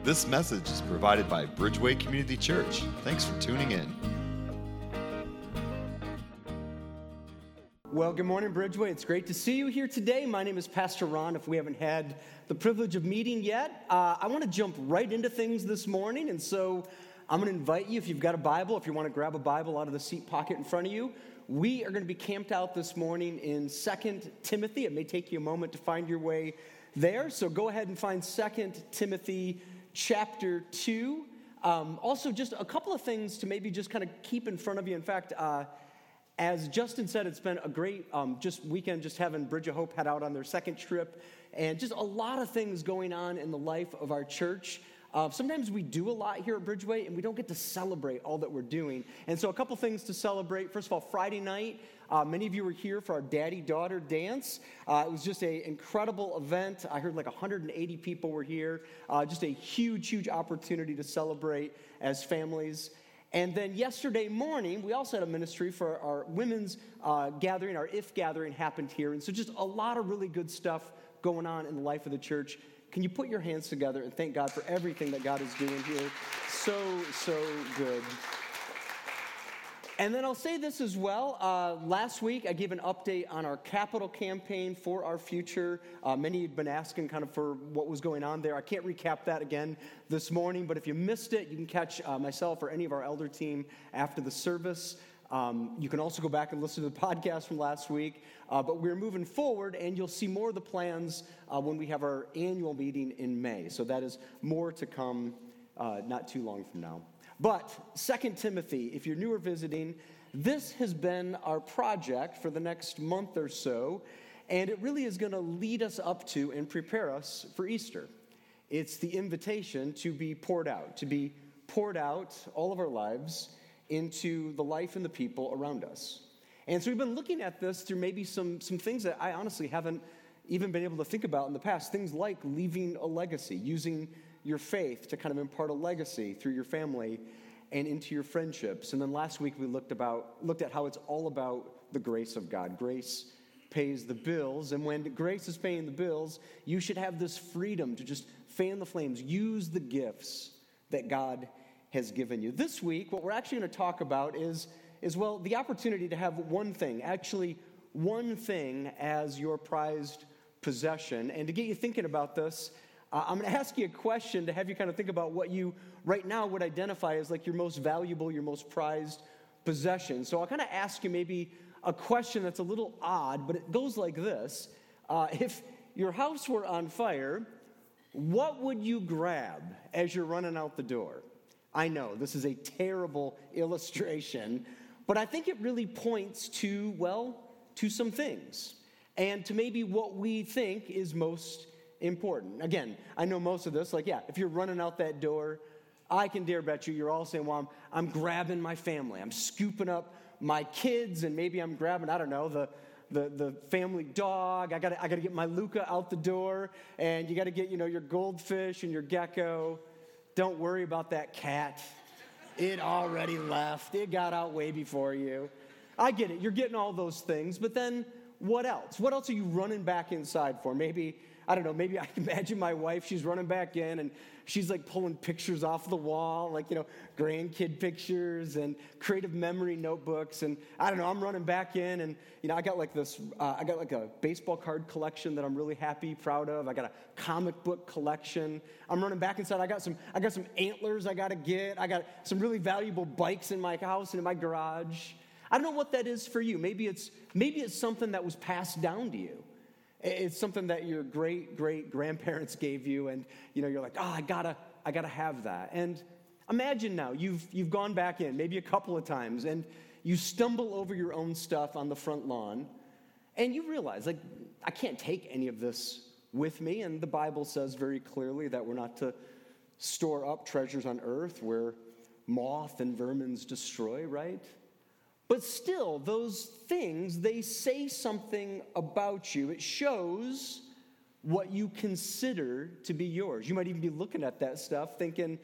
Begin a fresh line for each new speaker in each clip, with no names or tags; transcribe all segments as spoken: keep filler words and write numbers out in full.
This message is provided by Bridgeway Community Church. Thanks for tuning in.
Well, good morning, Bridgeway. It's great to see you here today. My name is Pastor Ron. If we haven't had the privilege of meeting yet, uh, I want to jump right into things this morning. And so I'm going to invite you, if you've got a Bible, if you want to grab a Bible out of the seat pocket in front of you, we are going to be camped out this morning in Second Timothy. It may take you a moment to find your way there. So go ahead and find Second Timothy chapter two. Um, also, just a couple of things to maybe just kind of keep in front of you. In fact, uh, as Justin said, it's been a great um, just weekend, just having Bridge of Hope head out on their second trip, and just a lot of things going on in the life of our church. Uh, sometimes we do a lot here at Bridgeway, and we don't get to celebrate all that we're doing. And so a couple things to celebrate. First of all, Friday night, uh, many of you were here for our daddy-daughter dance. Uh, it was just an incredible event. I heard like one hundred eighty people were here. Uh, just a huge, huge opportunity to celebrate as families. And then yesterday morning, we also had a ministry for our women's uh, gathering. Our I F gathering happened here. And so just a lot of really good stuff going on in the life of the church. Can you put your hands together and thank God for everything that God is doing here? So, so good. And then I'll say this as well. Uh, last week, I gave an update on our capital campaign for our future. Uh, many had been asking kind of for what was going on there. I can't recap that again this morning, but if you missed it, you can catch uh, myself or any of our elder team after the service. Um, you can also go back and listen to the podcast from last week. Uh, but we're moving forward, and you'll see more of the plans uh, when we have our annual meeting in May. So that is more to come uh, not too long from now. But Second Timothy, if you're new or visiting, this has been our project for the next month or so, and it really is going to lead us up to and prepare us for Easter. It's the invitation to be poured out, to be poured out all of our lives into the life and the people around us. And so we've been looking at this through maybe some, some things that I honestly haven't even been able to think about in the past, things like leaving a legacy, using your faith to kind of impart a legacy through your family and into your friendships. And then last week we looked about looked at how it's all about the grace of God. Grace pays the bills, and when grace is paying the bills, you should have this freedom to just fan the flames, use the gifts that God has given you. This week, what we're actually going to talk about is, is, well, the opportunity to have one thing, actually one thing as your prized possession. And to get you thinking about this, Uh, I'm going to ask you a question to have you kind of think about what you right now would identify as like your most valuable, your most prized possession. So I'll kind of ask you maybe a question that's a little odd, but it goes like this. Uh, if your house were on fire, what would you grab as you're running out the door? I know this is a terrible illustration, but I think it really points to, well, to some things and to maybe what we think is most important. Again, I know most of this, like, yeah, if you're running out that door, I can dare bet you you're all saying, well, I'm, I'm grabbing my family. I'm scooping up my kids, and maybe I'm grabbing, I don't know, the the, the family dog. I got I got to get my Luca out the door, and you got to get, you know, your goldfish and your gecko. Don't worry about that cat. It already left. It got out way before you. I get it. You're getting all those things, but then what else? What else are you running back inside for? Maybe I don't know, maybe I can imagine my wife, she's running back in and she's like pulling pictures off the wall, like, you know, grandkid pictures and creative memory notebooks. And I don't know, I'm running back in and, you know, I got like this, uh, I got like a baseball card collection that I'm really happy, proud of. I got a comic book collection. I'm running back inside. I got some, I got some antlers I got to get. I got some really valuable bikes in my house and in my garage. I don't know what that is for you. Maybe it's, maybe it's something that was passed down to you. It's something that your great, great grandparents gave you, and you know you're like, oh, I gotta, I gotta have that. And imagine now you've you've gone back in maybe a couple of times, and you stumble over your own stuff on the front lawn, and you realize, like, I can't take any of this with me. And the Bible says very clearly that we're not to store up treasures on earth where moth and vermins destroy, right? But still, those things, they say something about you. It shows what you consider to be yours. You might even be looking at that stuff thinking,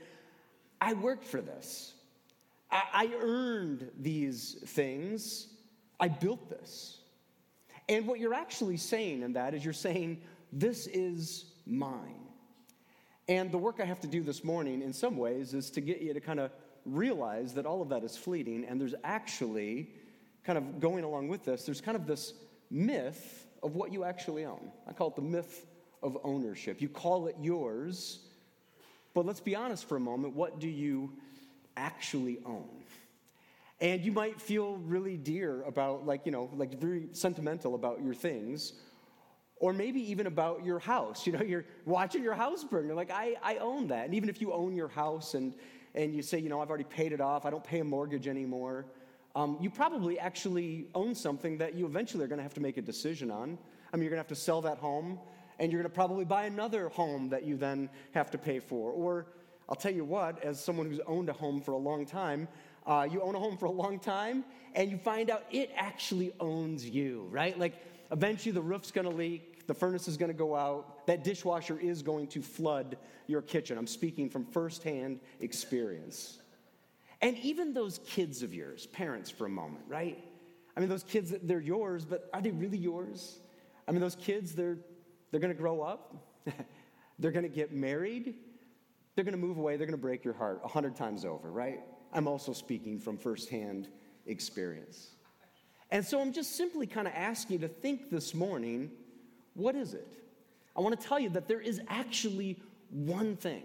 I worked for this. I, I earned these things. I built this. And what you're actually saying in that is you're saying, this is mine. And the work I have to do this morning, in some ways, is to get you to kind of realize that all of that is fleeting, and there's actually, kind of going along with this, there's kind of this myth of what you actually own. I call it the myth of ownership. You call it yours, but let's be honest for a moment, what do you actually own? And you might feel really dear about, like, you know, like very sentimental about your things, or maybe even about your house. You know, you're watching your house burn. You're like, I, I own that. And even if you own your house and, and you say, you know, I've already paid it off, I don't pay a mortgage anymore, um, you probably actually own something that you eventually are going to have to make a decision on. I mean, you're going to have to sell that home, and you're going to probably buy another home that you then have to pay for. Or I'll tell you what, as someone who's owned a home for a long time, uh, you own a home for a long time, and you find out it actually owns you, right? Like, eventually the roof's going to leak, the furnace is going to go out, that dishwasher is going to flood your kitchen. I'm speaking from firsthand experience. And even those kids of yours, parents for a moment, right? I mean, those kids, they're yours, but are they really yours? I mean, those kids, they're they're going to grow up, they're going to get married, they're going to move away, they're going to break your heart a hundred times over, right? I'm also speaking from firsthand experience. And so I'm just simply kind of asking you to think this morning, what is it? I want to tell you that there is actually one thing.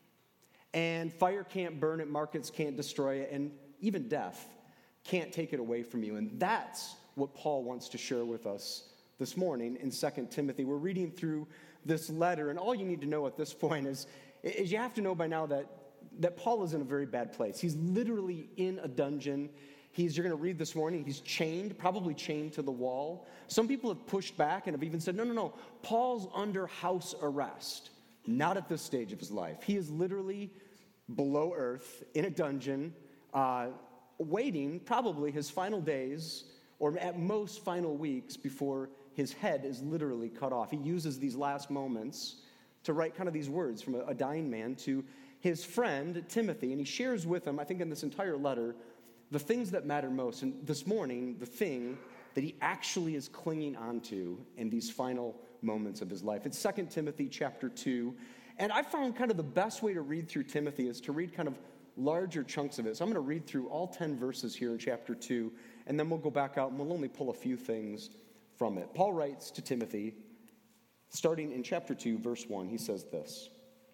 And fire can't burn it, markets can't destroy it, and even death can't take it away from you. And that's what Paul wants to share with us this morning in Second Timothy. We're reading through this letter, and all you need to know at this point is, is you have to know by now that, that Paul is in a very bad place. He's literally in a dungeon. He's, you're going to read this morning, he's chained, probably chained to the wall. Some people have pushed back and have even said, no, no, no, Paul's under house arrest. Not at this stage of his life. He is literally below earth in a dungeon, uh, waiting probably his final days, or at most final weeks, before his head is literally cut off. He uses these last moments to write kind of these words from a, a dying man to his friend Timothy, and he shares with him, I think in this entire letter, the things that matter most. And this morning, the thing that he actually is clinging onto in these final moments of his life. It's Second Timothy chapter two. And I found kind of the best way to read through Timothy is to read kind of larger chunks of it. So I'm going to read through all ten verses here in chapter two, and then we'll go back out and we'll only pull a few things from it. Paul writes to Timothy, starting in chapter two, verse one, he says this: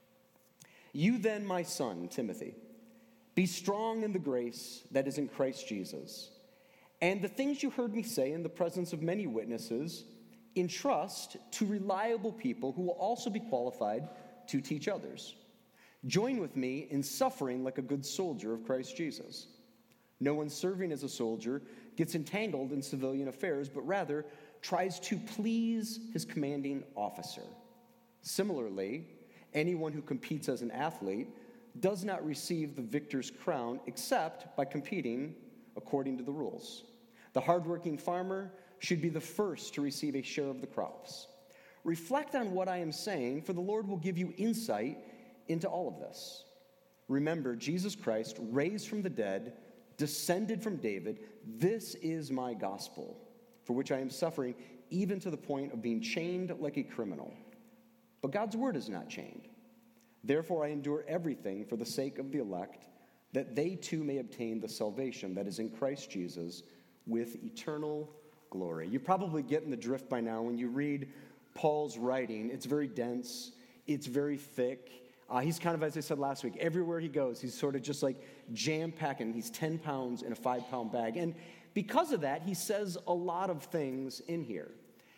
"You then, my son, Timothy, be strong in the grace that is in Christ Jesus. And the things you heard me say in the presence of many witnesses, entrust to reliable people who will also be qualified to teach others. Join with me in suffering like a good soldier of Christ Jesus. No one serving as a soldier gets entangled in civilian affairs, but rather tries to please his commanding officer. Similarly, anyone who competes as an athlete does not receive the victor's crown except by competing according to the rules. The hardworking farmer should be the first to receive a share of the crops. Reflect on what I am saying, for the Lord will give you insight into all of this. Remember, Jesus Christ, raised from the dead, descended from David. This is my gospel, for which I am suffering, even to the point of being chained like a criminal. But God's word is not chained. Therefore I endure everything for the sake of the elect, that they too may obtain the salvation that is in Christ Jesus with eternal glory." You're probably getting the drift by now when you read Paul's writing. It's very dense. It's very thick. Uh, he's kind of, as I said last week, everywhere he goes, he's sort of just like jam-packing. He's ten pounds in a five-pound bag. And because of that, he says a lot of things in here.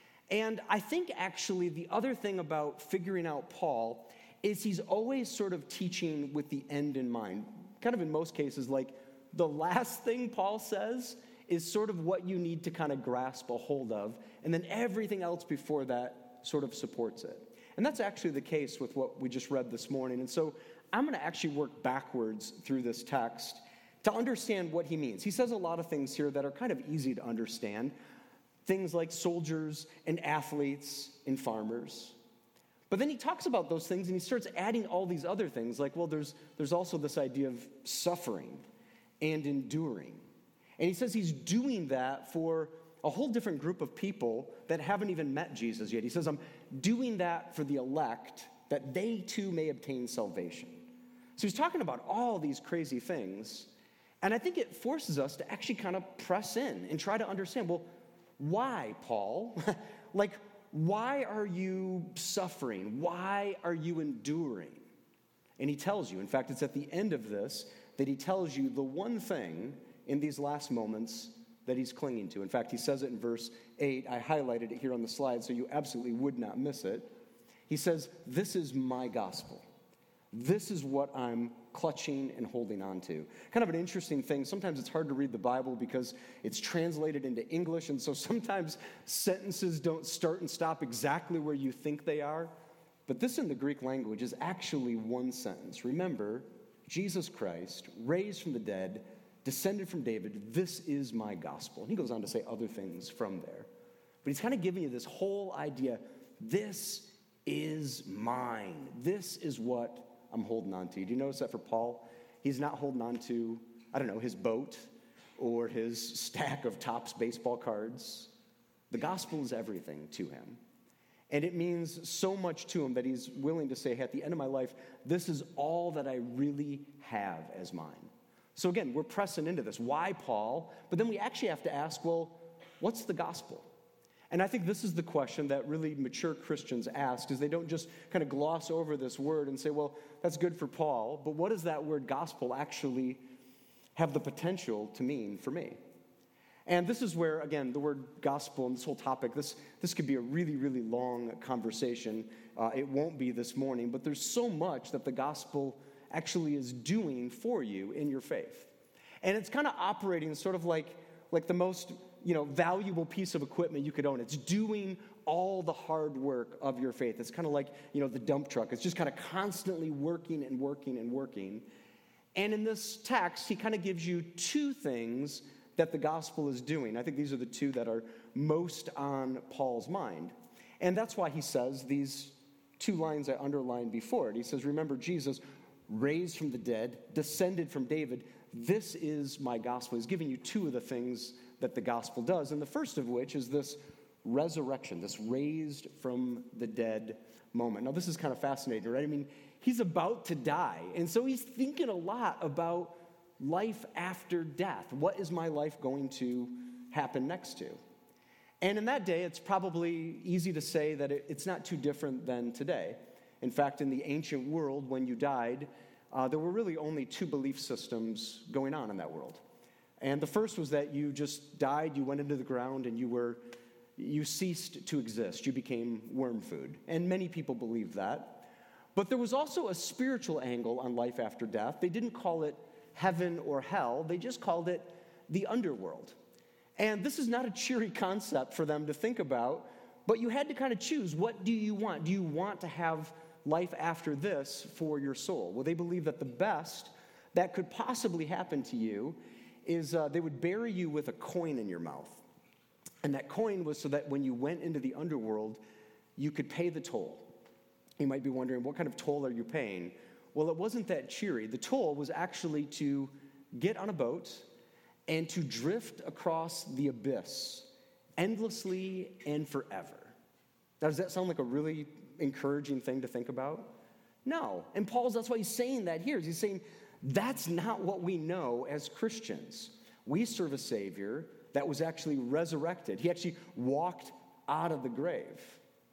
And I think actually the other thing about figuring out Paul is he's always sort of teaching with the end in mind. Kind of in most cases, like the last thing Paul says is sort of what you need to kind of grasp a hold of, and then everything else before that sort of supports it. And that's actually the case with what we just read this morning. And so I'm going to actually work backwards through this text to understand what he means. He says a lot of things here that are kind of easy to understand, things like soldiers and athletes and farmers. But then he talks about those things and he starts adding all these other things, like, well, there's, there's also this idea of suffering and enduring. And he says he's doing that for a whole different group of people that haven't even met Jesus yet. He says, I'm doing that for the elect, that they too may obtain salvation. So he's talking about all these crazy things, and I think it forces us to actually kind of press in and try to understand, well, why, Paul? Like, why are you suffering? Why are you enduring? And he tells you, in fact, it's at the end of this that he tells you the one thing in these last moments that he's clinging to. In fact, he says it in verse eight. I highlighted it here on the slide so you absolutely would not miss it. He says, this is my gospel. This is what I'm clutching and holding on to. Kind of an interesting thing. Sometimes it's hard to read the Bible because it's translated into English, and so sometimes sentences don't start and stop exactly where you think they are. But this in the Greek language is actually one sentence. Remember, Jesus Christ, raised from the dead, descended from David, this is my gospel. And he goes on to say other things from there. But he's kind of giving you this whole idea, this is mine. This is what I'm holding on to. Do you notice that for Paul? He's not holding on to, I don't know, his boat or his stack of Topps baseball cards. The gospel is everything to him. And it means so much to him that he's willing to say, hey, at the end of my life, this is all that I really have as mine. So again, we're pressing into this. Why, Paul? But then we actually have to ask, well, what's the gospel? And I think this is the question that really mature Christians ask, is they don't just kind of gloss over this word and say, well, that's good for Paul, but what does that word gospel actually have the potential to mean for me? And this is where, again, the word gospel and this whole topic, this, this could be a really, really long conversation. Uh, it won't be this morning, but there's so much that the gospel actually is doing for you in your faith. And it's kind of operating sort of like, like the most, you know, valuable piece of equipment you could own. It's doing all the hard work of your faith. It's kind of like, you know, the dump truck. It's just kind of constantly working and working and working. And in this text, he kind of gives you two things that the gospel is doing. I think these are the two that are most on Paul's mind. And that's why he says these two lines I underlined before it. He says, remember Jesus, raised from the dead, descended from David. This is my gospel. He's giving you two of the things that the gospel does. And the first of which is this resurrection, this raised from the dead moment. Now, this is kind of fascinating, right? I mean, he's about to die. And so he's thinking a lot about life after death. What is my life going to happen next to? And in that day, it's probably easy to say that it, it's not too different than today. In fact, in the ancient world, when you died, uh, there were really only two belief systems going on in that world. And the first was that you just died, you went into the ground, and you were, you ceased to exist. You became worm food. And many people believed that. But there was also a spiritual angle on life after death. They didn't call it heaven or hell. They just called it the underworld. And this is not a cheery concept for them to think about, but you had to kind of choose, what do you want? Do you want to have life after this for your soul? Well, they believe that the best that could possibly happen to you is uh, they would bury you with a coin in your mouth. And that coin was so that when you went into the underworld, you could pay the toll. You might be wondering, what kind of toll are you paying? Well, it wasn't that cheery. The toll was actually to get on a boat and to drift across the abyss endlessly and forever. Now, does that sound like a really encouraging thing to think about? No. And Paul's, that's why he's saying that here. He's saying, that's not what we know as Christians. We serve a Savior that was actually resurrected. He actually walked out of the grave.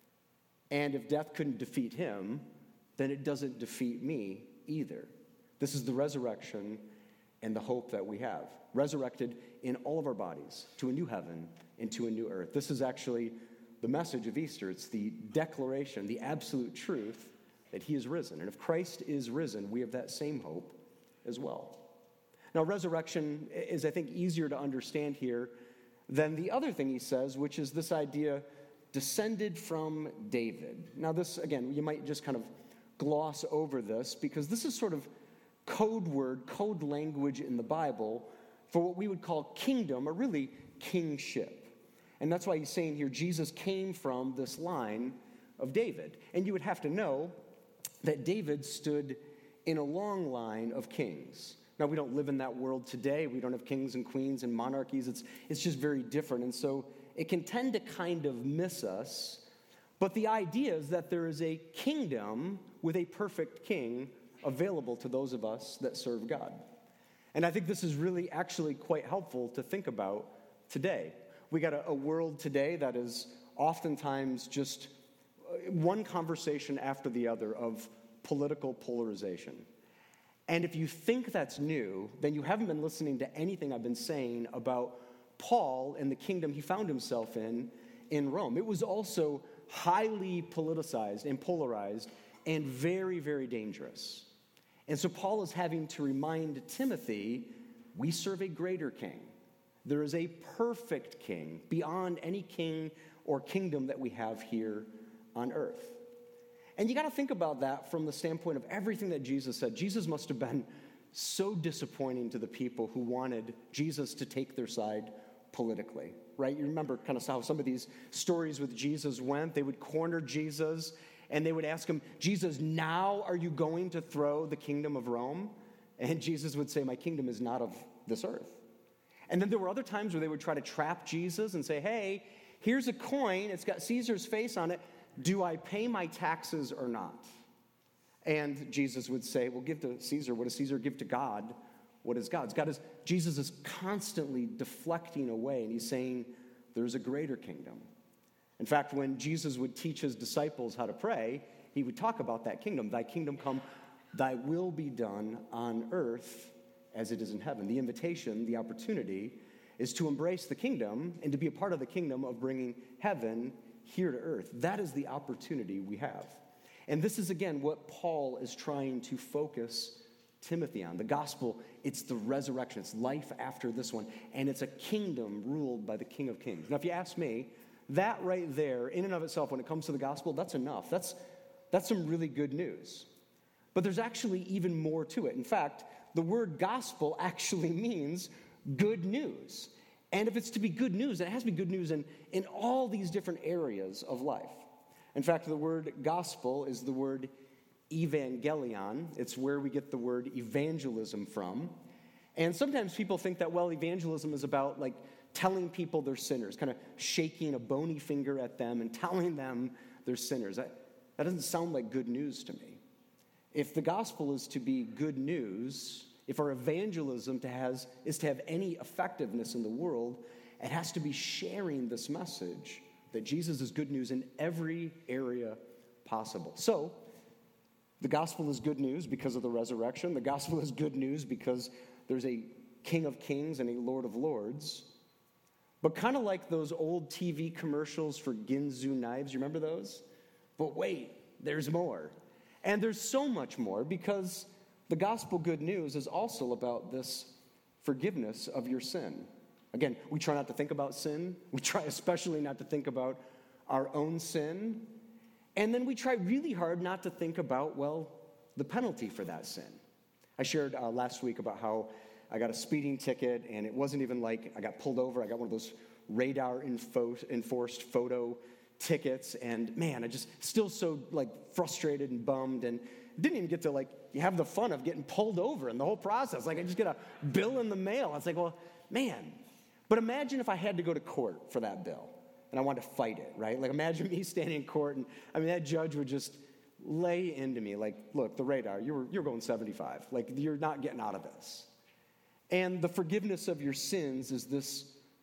And if death couldn't defeat him, then it doesn't defeat me either. This is the resurrection and the hope that we have. Resurrected in all of our bodies to a new heaven and to a new earth. This is actually the message of Easter. It's the declaration, the absolute truth that he is risen. And if Christ is risen, we have that same hope as well. Now, resurrection is, I think, easier to understand here than the other thing he says, which is this idea, descended from David. Now, this, again, you might just kind of gloss over this because this is sort of code word, code language in the Bible for what we would call kingdom, or really kingship. And that's why he's saying here, Jesus came from this line of David. And you would have to know that David stood in a long line of kings. Now, we don't live in that world today. We don't have kings and queens and monarchies. It's, it's just very different. And so it can tend to kind of miss us. But the idea is that there is a kingdom with a perfect king available to those of us that serve God. And I think this is really actually quite helpful to think about today. We got a, a world today that is oftentimes just one conversation after the other of political polarization. And if you think that's new, then you haven't been listening to anything I've been saying about Paul and the kingdom he found himself in in Rome. It was also highly politicized and polarized and very, very dangerous. And so Paul is having to remind Timothy, we serve a greater king. There is a perfect king beyond any king or kingdom that we have here on earth. And you got to think about that from the standpoint of everything that Jesus said. Jesus must have been so disappointing to the people who wanted Jesus to take their side politically, right? You remember kind of how some of these stories with Jesus went. They would corner Jesus and they would ask him, Jesus, now are you going to throw the kingdom of Rome? And Jesus would say, my kingdom is not of this earth. And then there were other times where they would try to trap Jesus and say, hey, here's a coin. It's got Caesar's face on it. Do I pay my taxes or not? And Jesus would say, well, give to Caesar. What does Caesar give to God? What is God's? God is, Jesus is constantly deflecting away, and he's saying, there's a greater kingdom. In fact, when Jesus would teach his disciples how to pray, he would talk about that kingdom. Thy kingdom come, thy will be done on earth as it is in heaven. The invitation, the opportunity, is to embrace the kingdom and to be a part of the kingdom of bringing heaven here to earth. That is the opportunity we have. And this is, again, what Paul is trying to focus Timothy on. The gospel, it's the resurrection. It's life after this one. And it's a kingdom ruled by the King of Kings. Now, if you ask me, that right there, in and of itself, when it comes to the gospel, that's enough. That's, that's some really good news. But there's actually even more to it. In fact, the word gospel actually means good news. And if it's to be good news, it has to be good news in, in all these different areas of life. In fact, the word gospel is the word evangelion. It's where we get the word evangelism from. And sometimes people think that, well, evangelism is about like telling people they're sinners, kind of shaking a bony finger at them and telling them they're sinners. That, that doesn't sound like good news to me. If the gospel is to be good news, if our evangelism to has, is to have any effectiveness in the world, it has to be sharing this message that Jesus is good news in every area possible. So, the gospel is good news because of the resurrection. The gospel is good news because there's a King of Kings and a Lord of Lords. But kind of like those old T V commercials for Ginsu knives, you remember those? But wait, there's more. And there's so much more because the gospel good news is also about this forgiveness of your sin. Again, we try not to think about sin. We try especially not to think about our own sin. And then we try really hard not to think about, well, the penalty for that sin. I shared uh, last week about how I got a speeding ticket, and it wasn't even like I got pulled over. I got one of those radar info- enforced photo tickets, and man, I just still so like frustrated and bummed, and didn't even get to like have the fun of getting pulled over and the whole process. Like I just get a bill in the mail. I was like, well, man. But imagine if I had to go to court for that bill, and I wanted to fight it, right? Like imagine me standing in court, and I mean that judge would just lay into me like, look, the radar, you were you're going seventy-five. Like you're not getting out of this. And the forgiveness of your sins is this,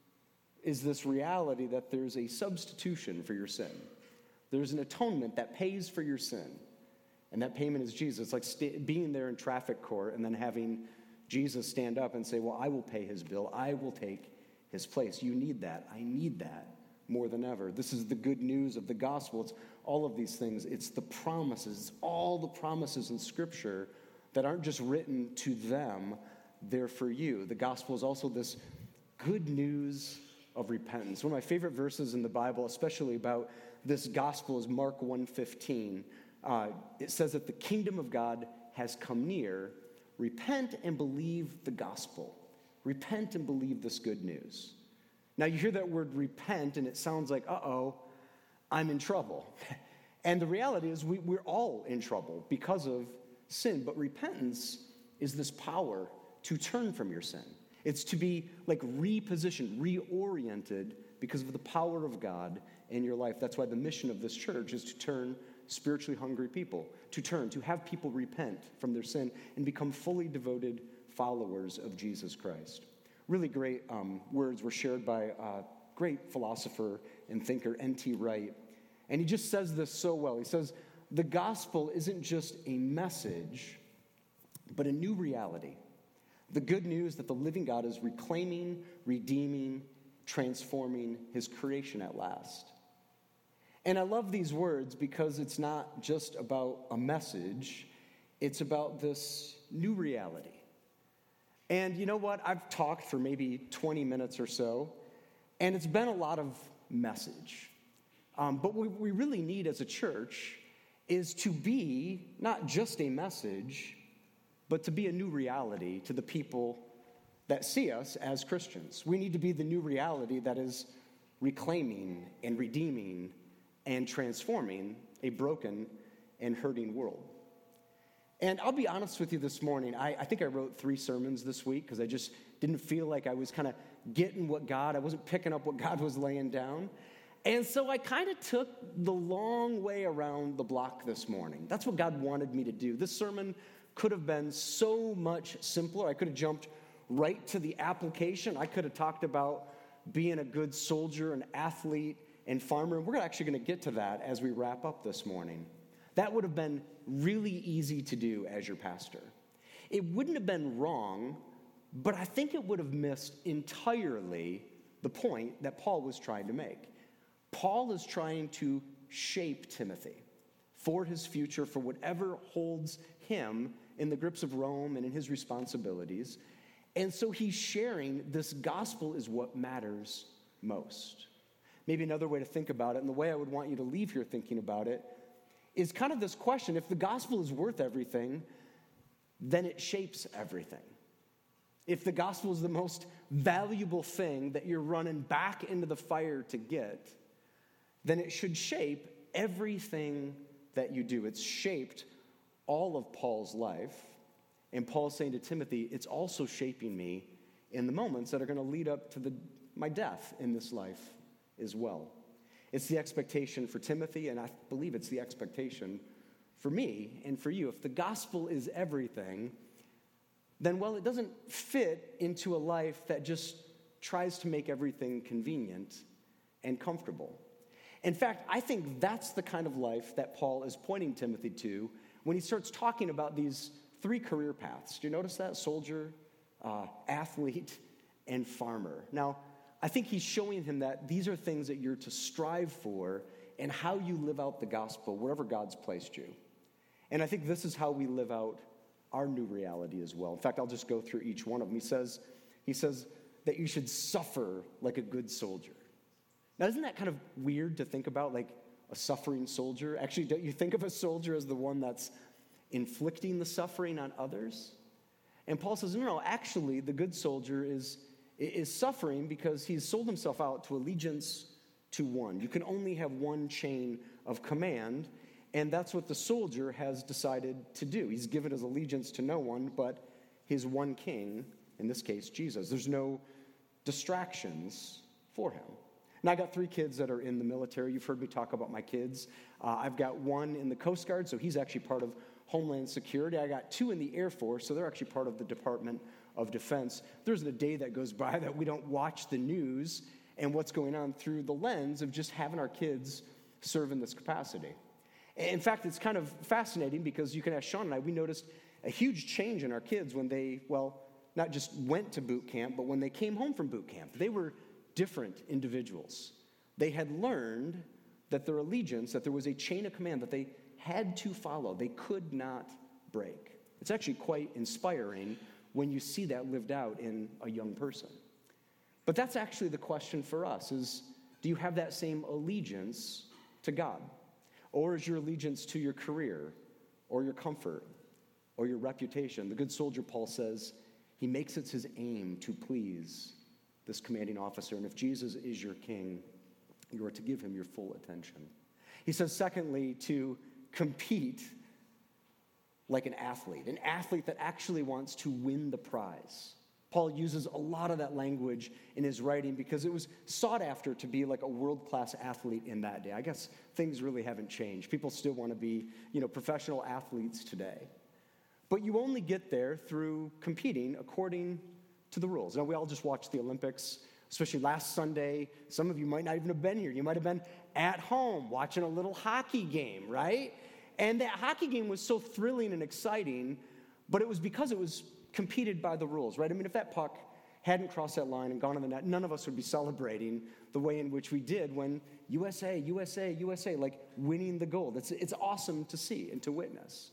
is this reality that there's a substitution for your sin. There's an atonement that pays for your sin. And that payment is Jesus. It's like st- being there in traffic court and then having Jesus stand up and say, well, I will pay his bill. I will take his place. You need that. I need that more than ever. This is the good news of the gospel. It's all of these things. It's the promises. It's all the promises in Scripture that aren't just written to them, they're for you. The gospel is also this good news of repentance. One of my favorite verses in the Bible, especially about this gospel, is Mark one fifteen. Uh, it says that the kingdom of God has come near. Repent and believe the gospel. Repent and believe this good news. Now you hear that word repent and it sounds like, uh-oh, I'm in trouble. And the reality is we, we're all in trouble because of sin. But repentance is this power to turn from your sin. It's to be like repositioned, reoriented because of the power of God in your life. That's why the mission of this church is to turn spiritually hungry people, to turn, to have people repent from their sin and become fully devoted followers of Jesus Christ. Really great um, words were shared by a great philosopher and thinker, N T Wright. And he just says this so well. He says, the gospel isn't just a message, but a new reality. The good news that the living God is reclaiming, redeeming, transforming his creation at last. And I love these words because it's not just about a message, it's about this new reality. And you know what? I've talked for maybe twenty minutes or so, and it's been a lot of message. Um, but what we really need as a church is to be not just a message, but to be a new reality to the people that see us as Christians. We need to be the new reality that is reclaiming and redeeming and transforming a broken and hurting world. And I'll be honest with you this morning, I, I think I wrote three sermons this week because I just didn't feel like I was kind of getting what God, I wasn't picking up what God was laying down. And so I kind of took the long way around the block this morning. That's what God wanted me to do. This sermon could have been so much simpler. I could have jumped right to the application. I could have talked about being a good soldier, an athlete, and farmer. And we're actually going to get to that as we wrap up this morning. That would have been really easy to do as your pastor. It wouldn't have been wrong, but I think it would have missed entirely the point that Paul was trying to make. Paul is trying to shape Timothy for his future, for whatever holds him in the grips of Rome and in his responsibilities. And so he's sharing this gospel is what matters most. Maybe another way to think about it, and the way I would want you to leave here thinking about it, is kind of this question: if the gospel is worth everything, then it shapes everything. If the gospel is the most valuable thing that you're running back into the fire to get, then it should shape everything that you do. It's shaped all of Paul's life. And Paul's saying to Timothy, it's also shaping me in the moments that are going to lead up to the, my death in this life as well. It's the expectation for Timothy, and I believe it's the expectation for me and for you. If the gospel is everything, then, well, it doesn't fit into a life that just tries to make everything convenient and comfortable. In fact, I think that's the kind of life that Paul is pointing Timothy to when he starts talking about these three career paths. Do you notice that? Soldier, uh, athlete, and farmer. Now, I think he's showing him that these are things that you're to strive for and how you live out the gospel wherever God's placed you. And I think this is how we live out our new reality as well. In fact, I'll just go through each one of them. He says, he says that you should suffer like a good soldier. Now, isn't that kind of weird to think about, like a suffering soldier? Actually, don't you think of a soldier as the one that's inflicting the suffering on others? And Paul says, no, no, actually, the good soldier is, is suffering because he's sold himself out to allegiance to one. You can only have one chain of command, and that's what the soldier has decided to do. He's given his allegiance to no one but his one king, in this case, Jesus. There's no distractions for him. Now, I got three kids that are in the military. You've heard me talk about my kids. Uh, I've got one in the Coast Guard, so he's actually part of Homeland Security. I got two in the Air Force, so they're actually part of the Department of Defense. There's a day that goes by that we don't watch the news and what's going on through the lens of just having our kids serve in this capacity. In fact, it's kind of fascinating because you can ask Sean and I, we noticed a huge change in our kids when they, well, not just went to boot camp, but when they came home from boot camp. They were different individuals. They had learned that their allegiance, that there was a chain of command that they had to follow. They could not break. It's actually quite inspiring when you see that lived out in a young person. But that's actually the question for us is, do you have that same allegiance to God? Or is your allegiance to your career or your comfort or your reputation? The good soldier, Paul says, he makes it his aim to please this commanding officer. And if Jesus is your king, you are to give him your full attention. He says, secondly, to compete like an athlete, an athlete that actually wants to win the prize. Paul uses a lot of that language in his writing because it was sought after to be like a world-class athlete in that day. I guess things really haven't changed. People still want to be, you know, professional athletes today. But you only get there through competing according to the rules. Now, we all just watched the Olympics, especially last Sunday. Some of you might not even have been here. You might have been at home watching a little hockey game, right? And that hockey game was so thrilling and exciting, but it was because it was competed by the rules, right? I mean, if that puck hadn't crossed that line and gone in the net, none of us would be celebrating the way in which we did when U S A, U S A, U S A, like winning the gold. It's, it's awesome to see and to witness.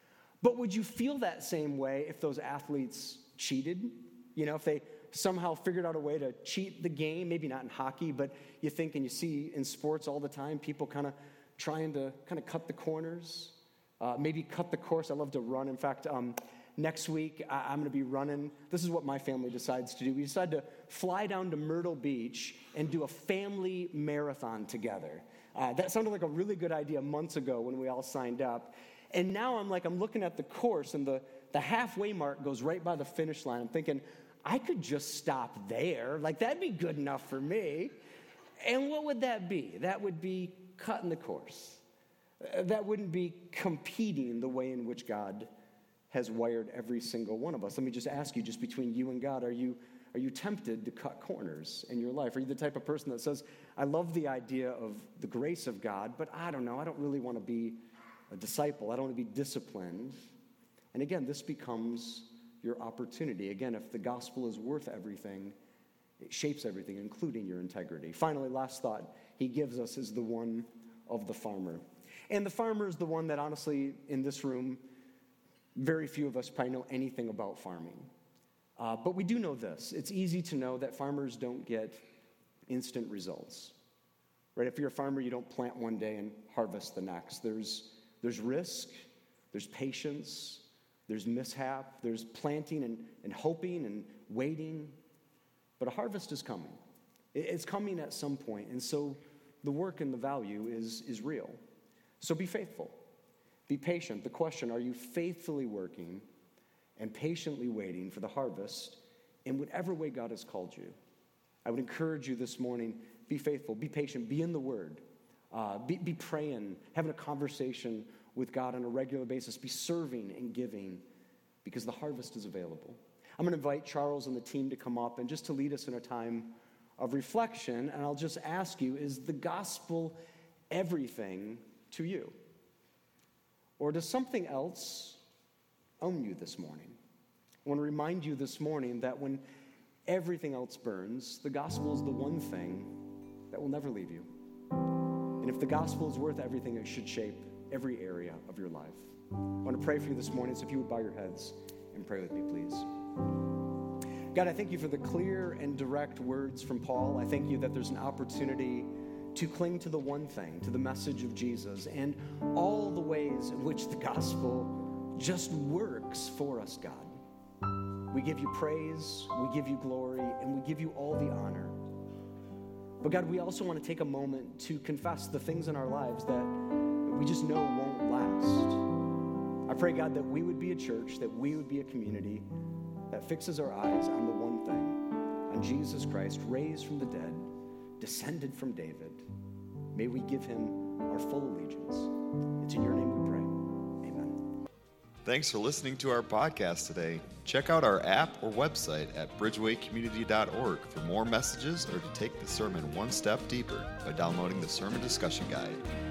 But would you feel that same way if those athletes cheated? You know, if they somehow figured out a way to cheat the game, maybe not in hockey, but you think and you see in sports all the time, people kind of trying to kind of cut the corners, uh, maybe cut the course. I love to run. In fact, um, next week I- I'm going to be running. This is what my family decides to do. We decide to fly down to Myrtle Beach and do a family marathon together. Uh, that sounded like a really good idea months ago when we all signed up. And now I'm like, I'm looking at the course and the, the halfway mark goes right by the finish line. I'm thinking, I could just stop there. Like, that'd be good enough for me. And what would that be? That would be cutting the course. Uh, That wouldn't be competing the way in which God has wired every single one of us. Let me just ask you, just between you and God, are you are you tempted to cut corners in your life? Are you the type of person that says, I love the idea of the grace of God, but I don't know, I don't really want to be a disciple. I don't want to be disciplined. And again, this becomes your opportunity. Again, if the gospel is worth everything, it shapes everything, including your integrity. Finally, last thought he gives us is the one of the farmer. And the farmer is the one that, honestly, in this room, very few of us probably know anything about farming. Uh, but we do know this. It's easy to know that farmers don't get instant results. Right? If you're a farmer, you don't plant one day and harvest the next. There's, there's risk, there's patience, there's mishap, there's planting and, and hoping and waiting. But a harvest is coming. It's coming at some point. And so the work and the value is, is real. So be faithful. Be patient. The question, are you faithfully working and patiently waiting for the harvest in whatever way God has called you? I would encourage you this morning, be faithful, be patient, be in the Word, uh, be, be praying, having a conversation with God on a regular basis, be serving and giving, because the harvest is available. I'm going to invite Charles and the team to come up and just to lead us in a time of reflection, and I'll just ask you, is the gospel everything to you? Or does something else own you this morning? I want to remind you this morning that when everything else burns, the gospel is the one thing that will never leave you. And if the gospel is worth everything, it should shape every area of your life. I want to pray for you this morning, so if you would bow your heads and pray with me, please. God, I thank you for the clear and direct words from Paul. I thank you that there's an opportunity to cling to the one thing, to the message of Jesus, and all the ways in which the gospel just works for us, God. We give you praise, we give you glory, and we give you all the honor. But God, we also want to take a moment to confess the things in our lives that we just know won't last. I pray, God, that we would be a church, that we would be a community that fixes our eyes on the one thing, on Jesus Christ, raised from the dead, descended from David. May we give him our full allegiance. It's in your name we pray. Amen.
Thanks for listening to our podcast today. Check out our app or website at bridgeway community dot org for more messages or to take the sermon one step deeper by downloading the sermon discussion guide.